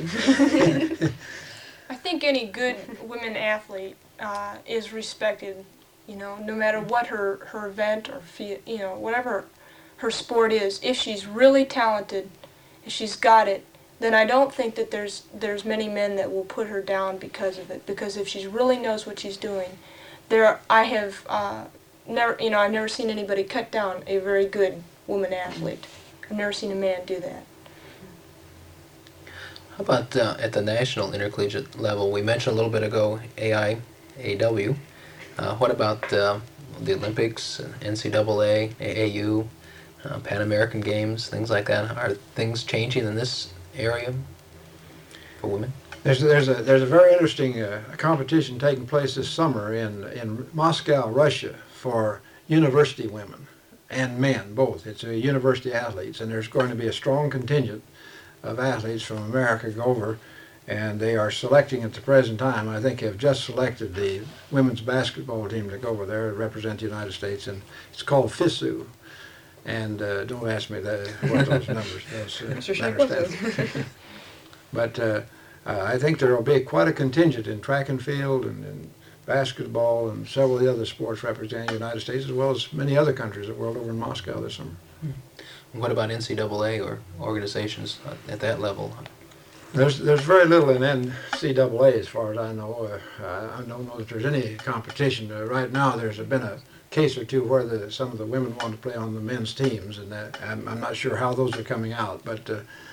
I think any good women athlete is respected, no matter what her event or whatever her sport is. If she's really talented, if she's got it, then I don't think that there's many men that will put her down because of it. Because if she really knows what she's doing, I've never seen anybody cut down a very good woman athlete. I've never seen a man do that. How about at the national intercollegiate level? We mentioned a little bit ago AIAW. What about the Olympics, NCAA, AAU, Pan American Games, things like that? Are things changing in this area for women? There's a very interesting competition taking place this summer in Moscow, Russia, for university women and men both. It's a university athletes, and there's going to be a strong contingent of athletes from America go over, and they are selecting at the present time. I think have just selected the women's basketball team to go over there to represent the United States, and it's called FISU. And don't ask me what those numbers. Mr. Shankland. But I think there will be quite a contingent in track and field and in basketball and several of the other sports representing the United States, as well as many other countries of the world over in Moscow this summer. What about NCAA or organizations at that level? There's very little in NCAA as far as I know. I don't know that there's any competition. Right now there's been a case or two where some of the women want to play on the men's teams, and I'm not sure how those are coming out, but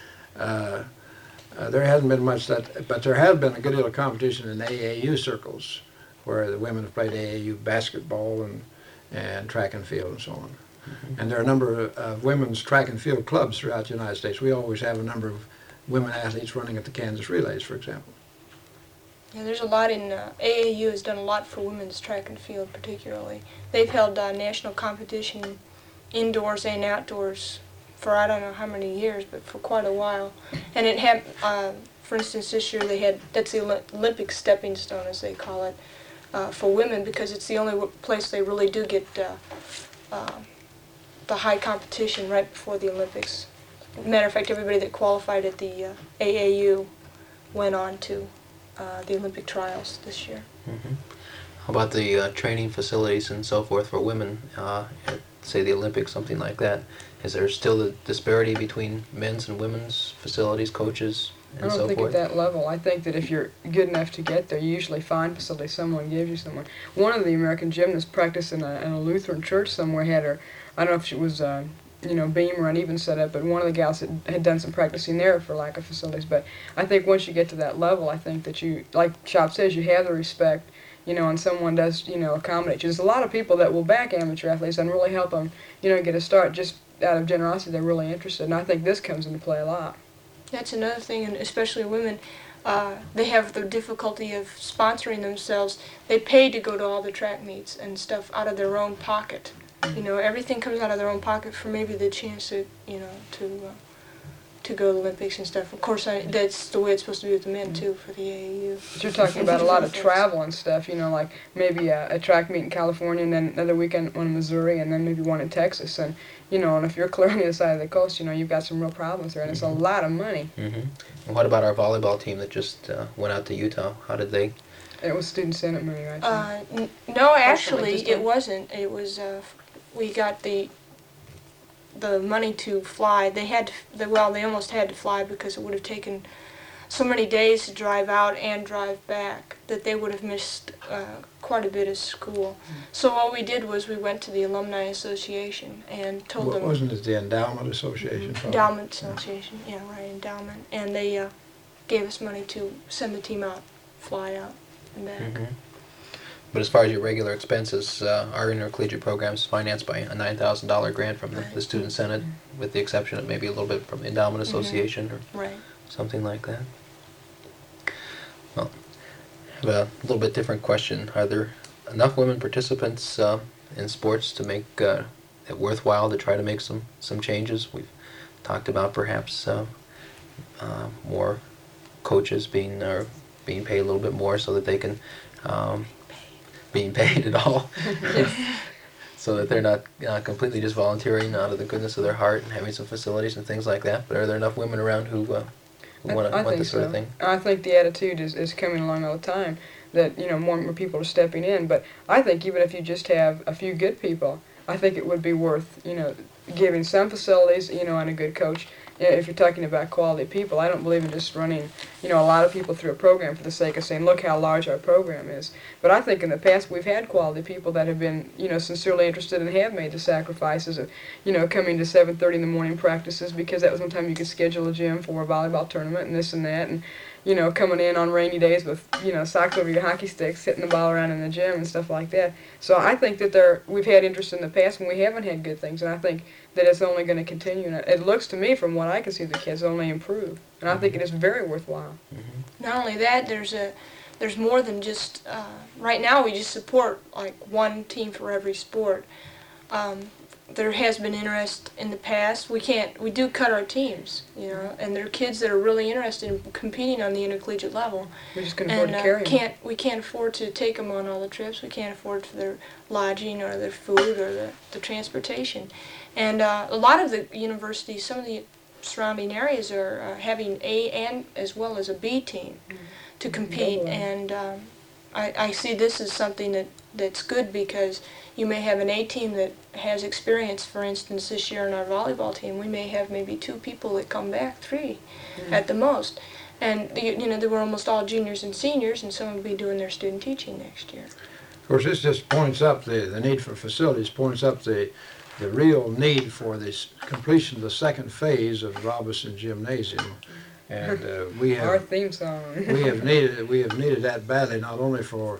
there hasn't been much that, but there has been a good deal of competition in AAU circles where the women have played AAU basketball and track and field and so on. Mm-hmm. And there are a number of women's track and field clubs throughout the United States. We always have a number of women athletes running at the Kansas Relays, for example. Yeah, there's a lot in AAU has done a lot for women's track and field, particularly. They've held national competition indoors and outdoors for I don't know how many years, but for quite a while. And it had, for instance, this year that's the Olympic stepping stone, as they call it, for women, because it's the only place they really do get the high competition right before the Olympics. Matter of fact, everybody that qualified at the AAU went on to the Olympic trials this year. Mm-hmm. How about the training facilities and so forth for women at, say, the Olympics, something like that? Is there still the disparity between men's and women's facilities, coaches, and so forth? I don't think at that level. I think that if you're good enough to get there, you usually find facilities. Someone gives you someone. One of the American gymnasts practiced in a Lutheran church somewhere had her, I don't know if it was beam or uneven setup, but one of the gals had done some practicing there for lack of facilities. But I think once you get to that level, I think that you, like Shop says, you have the respect, and someone does, accommodate you. There's a lot of people that will back amateur athletes and really help them, get a start just out of generosity. They're really interested, and I think this comes into play a lot. That's another thing, and especially women, they have the difficulty of sponsoring themselves. They pay to go to all the track meets and stuff out of their own pocket. Everything comes out of their own pocket for maybe the chance to, to go to the Olympics and stuff. Of course, that's the way it's supposed to be with the men, too, for the AAU. But you're talking about a lot of travel and stuff, like maybe a track meet in California and then another weekend one in Missouri and then maybe one in Texas. And, and if you're clear on the other side of the coast, you've got some real problems there, and it's a lot of money. Mm-hmm. And what about our volleyball team that just went out to Utah? How did they? It was student senate money, right? No, actually, it wasn't. It was, we got the money to fly. They almost had to fly because it would have taken so many days to drive out and drive back that they would have missed quite a bit of school. So all we did was we went to the Alumni Association and told them... Wasn't it the Endowment Association? Mm-hmm. Endowment Association, yeah, right, Endowment. And they gave us money to send the team out, fly out and back. Mm-hmm. But as far as your regular expenses, our intercollegiate program is financed by a $9,000 grant from the Student Senate, with the exception of maybe a little bit from the Endowment Association or something like that. Well, I have a little bit different question. Are there enough women participants in sports to make it worthwhile to try to make some changes? We've talked about perhaps more coaches being paid a little bit more so that they can being paid at all, so that they're not completely just volunteering out of the goodness of their heart and having some facilities and things like that. But are there enough women around who want this sort of thing? I think the attitude is coming along all the time, that more and more people are stepping in. But I think even if you just have a few good people, I think it would be worth giving some facilities and a good coach, if you're talking about quality people. I don't believe in just running, a lot of people through a program for the sake of saying, look how large our program is. But I think in the past we've had quality people that have been, sincerely interested and have made the sacrifices of, coming to 7:30 in the morning practices because that was one time you could schedule a gym for a volleyball tournament and this and that, and coming in on rainy days with, socks over your hockey sticks, hitting the ball around in the gym and stuff like that. So I think that we've had interest in the past when we haven't had good things, and I think that it's only going to continue. And it looks to me, from what I can see, the kids only improve, and I think it is very worthwhile. Not only that, there's more than just, right now we just support like one team for every sport. There has been interest in the past. We do cut our teams, and there are kids that are really interested in competing on the intercollegiate level. We just can afford to carry them. We can't afford to take them on all the trips. We can't afford for their lodging or their food or the transportation. And a lot of the universities, some of the surrounding areas are having A and as well as a B team to compete. And I see this as something that's good because you may have an A team that has experience. For instance, this year in our volleyball team, we may have maybe 2 people that come back, 3 at the most. And they were almost all juniors and seniors, and some will be doing their student teaching next year. Of course, this just points up the need for facilities, points up the real need for this completion of the second phase of Robinson Gymnasium. And we Our have theme song. we have needed that badly, not only for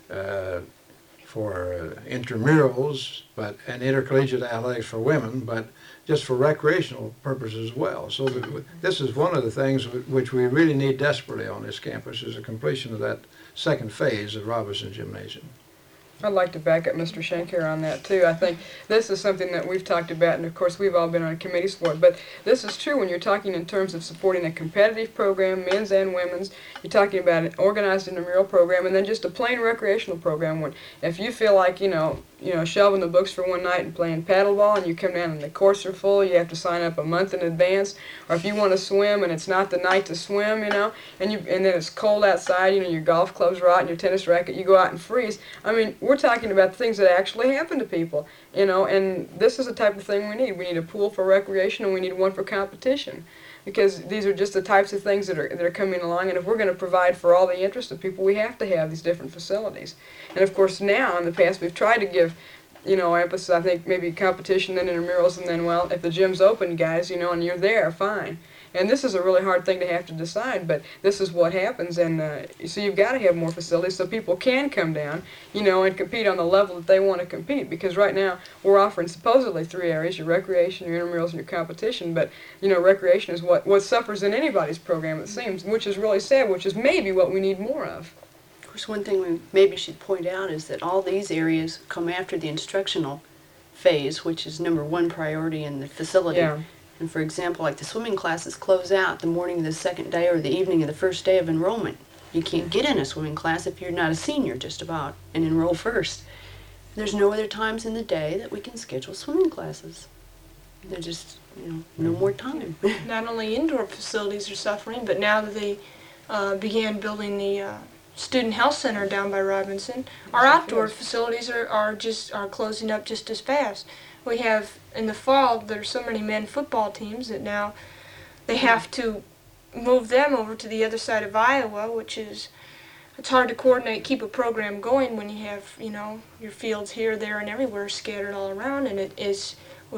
intramurals and intercollegiate athletics for women, but just for recreational purposes as well. So this is one of the things which we really need desperately on this campus, is a completion of that second phase of Robinson Gymnasium. I'd like to back up Mr. Schenk here on that too. I think this is something that we've talked about, and of course we've all been on committees for it, but this is true when you're talking in terms of supporting a competitive program, men's and women's. You're talking about an organized intramural program, and then just a plain recreational program. When if you feel like, shelving the books for one night and playing paddleball, and you come down and the courts are full, you have to sign up a month in advance. Or if you want to swim and it's not the night to swim, and then it's cold outside, your golf club's rot and your tennis racket, you go out and freeze. I mean, we're talking about things that actually happen to people, and this is the type of thing we need. We need a pool for recreation, and we need one for competition, because these are just the types of things that are coming along, and if we're going to provide for all the interest of people, we have to have these different facilities. And of course now, in the past, we've tried to give, emphasis, I think maybe competition, then intramurals, and then, well, if the gym's open, guys, and you're there, fine. And this is a really hard thing to have to decide, but this is what happens, and so you've got to have more facilities so people can come down, and compete on the level that they want to compete, because right now we're offering supposedly 3 areas: your recreation, your intramurals, and your competition, but, recreation is what suffers in anybody's program, it seems, which is really sad, which is maybe what we need more of. Of course, one thing we maybe should point out is that all these areas come after the instructional phase, which is #1 priority in the facility. Yeah. And for example, like the swimming classes close out the morning of the second day or the evening of the first day of enrollment. You can't get in a swimming class if you're not a senior, just about, and enroll first. There's no other times in the day that we can schedule swimming classes. There's just, no more time. Not only indoor facilities are suffering, but now that they began building the student health center down by Robinson, our outdoor facilities are closing up just as fast. We have, in the fall, there's so many men football teams that now they have to move them over to the other side of Iowa, which is, it's hard to coordinate, keep a program going when you have, your fields here, there, and everywhere scattered all around, and it is,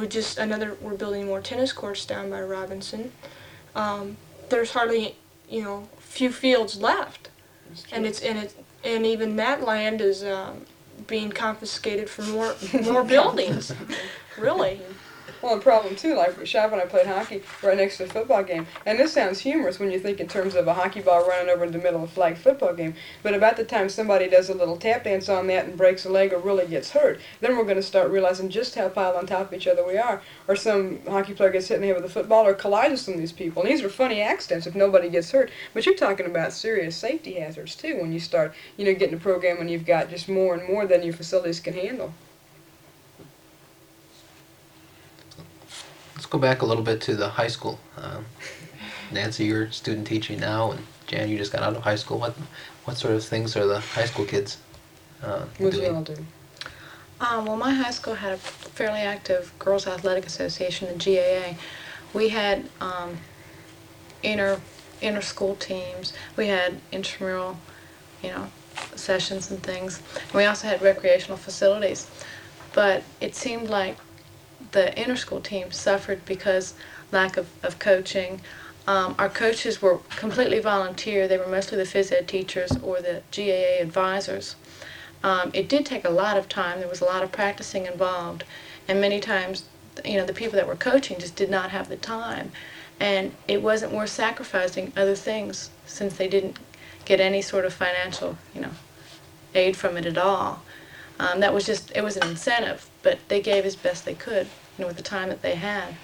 we're building more tennis courts down by Robinson. There's hardly, few fields left, and even that land is being confiscated for more buildings. Really. Well, the problem too, like Shav and I played hockey right next to a football game, and this sounds humorous when you think in terms of a hockey ball running over in the middle of a flag football game, but about the time somebody does a little tap dance on that and breaks a leg or really gets hurt, then we're going to start realizing just how piled on top of each other we are. Or some hockey player gets hit in the head with a football or collides with some of these people, and these are funny accidents if nobody gets hurt, but you're talking about serious safety hazards too when you start, getting a program and you've got just more and more than your facilities can handle. Let's go back a little bit to the high school. Nancy, you're student teaching now, and Jan, you just got out of high school. What sort of things are the high school kids What do you doing? all do? Well, my high school had a fairly active Girls Athletic Association, the GAA. We had inter-school teams. We had intramural, sessions and things. And we also had recreational facilities. But it seemed like the inter-school team suffered because lack of coaching. Our coaches were completely volunteer. They were mostly the phys ed teachers or the GAA advisors. It did take a lot of time. There was a lot of practicing involved. And many times, the people that were coaching just did not have the time. And it wasn't worth sacrificing other things since they didn't get any sort of financial, aid from it at all. It was an incentive, but they gave as best they could, with the time that they had.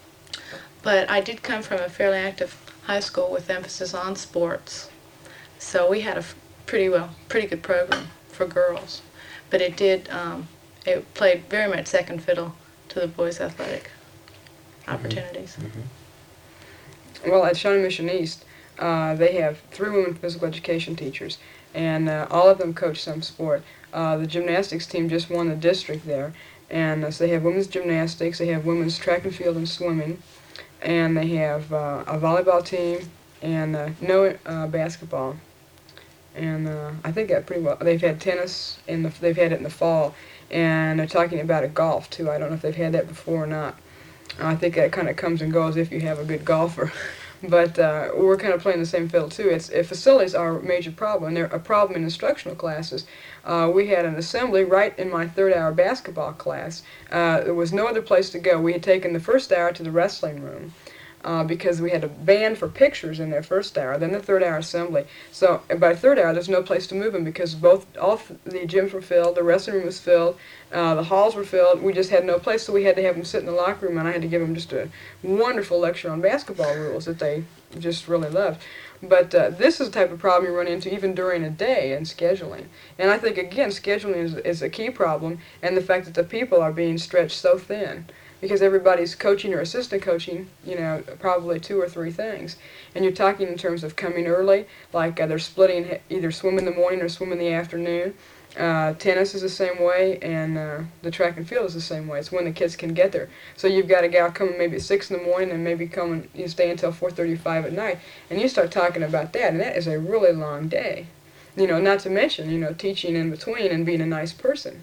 But I did come from a fairly active high school with emphasis on sports. So we had a pretty good program for girls. But it played very much second fiddle to the boys' athletic opportunities. Mm-hmm. Well, at Shawnee Mission East, they have 3 women physical education teachers, and all of them coach some sport. The gymnastics team just won the district there, and so they have women's gymnastics, they have women's track and field and swimming, and they have a volleyball team and no basketball. And I think that pretty well. They've had tennis they've had it in the fall, and they're talking about a golf too. I don't know if they've had that before or not. I think that kind of comes and goes if you have a good golfer. But we're kind of playing the same fiddle too. Facilities are a major problem, and they're a problem in instructional classes. We had an assembly right in my 3rd hour basketball class. There was no other place to go. We had taken the 1st hour to the wrestling room because we had a band for pictures in their 1st hour, then the 3rd hour assembly. So by 3rd hour, there's no place to move them because all the gyms were filled, the wrestling room was filled, the halls were filled. We just had no place, so we had to have them sit in the locker room, and I had to give them just a wonderful lecture on basketball rules that they just really loved. But this is the type of problem you run into even during a day in scheduling. And I think, again, scheduling is a key problem, and the fact that the people are being stretched so thin. Because everybody's coaching or assistant coaching, probably 2 or 3 things. And you're talking in terms of coming early, like they're splitting either swim in the morning or swim in the afternoon. Tennis is the same way, and the track and field is the same way. It's when the kids can get there. So you've got a gal coming maybe at 6 in the morning and maybe stay until 4:35 at night. And you start talking about that, and that is a really long day. Not to mention, teaching in between and being a nice person.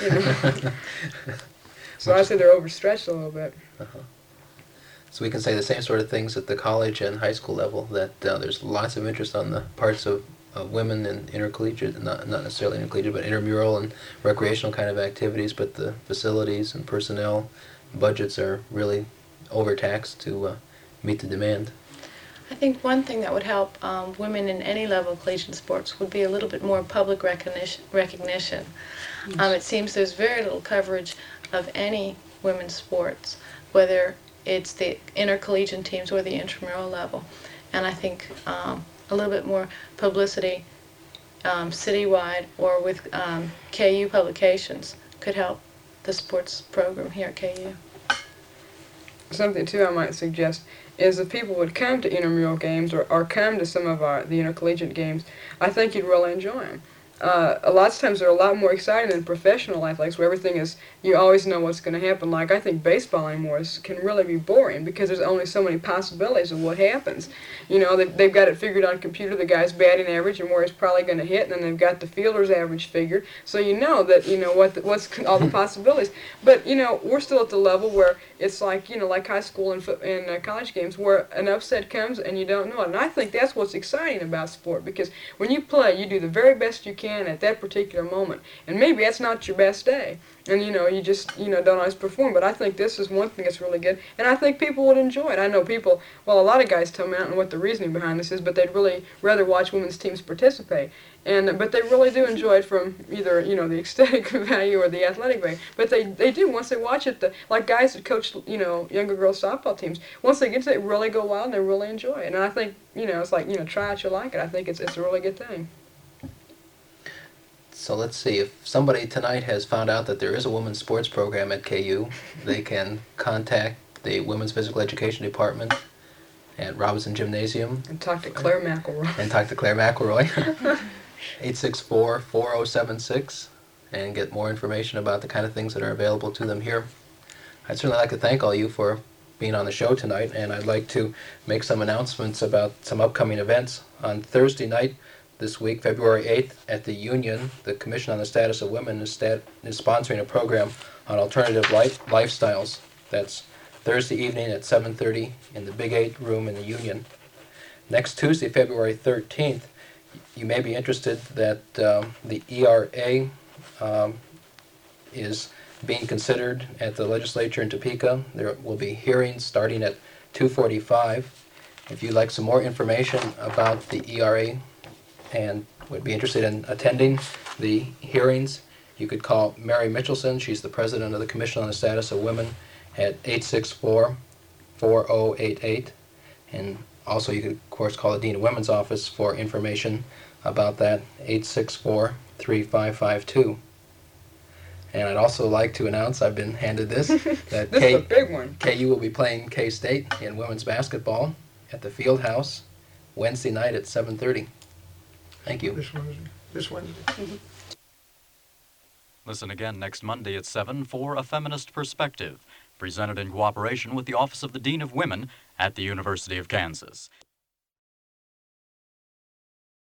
So I say they're overstretched a little bit. Uh-huh. So we can say the same sort of things at the college and high school level, that there's lots of interest on the parts of women in intercollegiate, not necessarily intercollegiate, but intramural and recreational kind of activities, but the facilities and personnel budgets are really overtaxed to meet the demand. I think one thing that would help women in any level of collegiate sports would be a little bit more public recognition. It seems there's very little coverage of any women's sports, whether it's the intercollegiate teams or the intramural level. And I think a little bit more publicity citywide or with KU publications could help the sports program here at KU. Something too I might suggest is if people would come to intramural games or come to some of the intercollegiate games, I think you'd really enjoy them. A lot of times they're a lot more exciting than professional athletics, where everything is, you always know what's going to happen. Like, I think baseball anymore can really be boring because there's only so many possibilities of what happens. They've got it figured on a computer, the guy's batting average and where he's probably going to hit, and then they've got the fielder's average figured. So that, what's all the possibilities. But, we're still at the level where it's like, like high school and college games where an upset comes and you don't know it. And I think that's what's exciting about sport, because when you play, you do the very best you can at that particular moment, and maybe that's not your best day, and you just don't always perform. But I think this is one thing that's really good, and I think people would enjoy it. I know people, a lot of guys tell me, I don't know what the reasoning behind this is, but they'd really rather watch women's teams participate, but they really do enjoy it from either the aesthetic value or the athletic value. But they do, once they watch it, like guys that coach younger girls softball teams, once they get to it, they really go wild and they really enjoy it. And I think it's like try it, you'll like it. I think it's a really good thing. So let's see, if somebody tonight has found out that there is a women's sports program at KU, they can contact the Women's Physical Education Department at Robinson Gymnasium. And talk to Claire McElroy. 864-407-6, and get more information about the kind of things that are available to them here. I'd certainly like to thank all you for being on the show tonight, and I'd like to make some announcements about some upcoming events. On Thursday night this week, February 8th, at the Union, the Commission on the Status of Women is sponsoring a program on alternative lifestyles. That's Thursday evening at 7:30 in the Big 8 room in the Union. Next Tuesday, February 13th, you may be interested that the ERA is being considered at the legislature in Topeka. There will be hearings starting at 2:45. If you'd like some more information about the ERA and would be interested in attending the hearings, you could call Mary Mitchelson. She's the president of the Commission on the Status of Women at 864-4088. And also you could, of course, call the Dean of Women's office for information about that, 864-3552. And I'd also like to announce, I've been handed this, that This is a big one. KU will be playing K-State in women's basketball at the Field House Wednesday night at 7:30. Thank you. This Wednesday. This Wednesday. Listen again next Monday at 7 for A Feminist Perspective, presented in cooperation with the Office of the Dean of Women at the University of Kansas.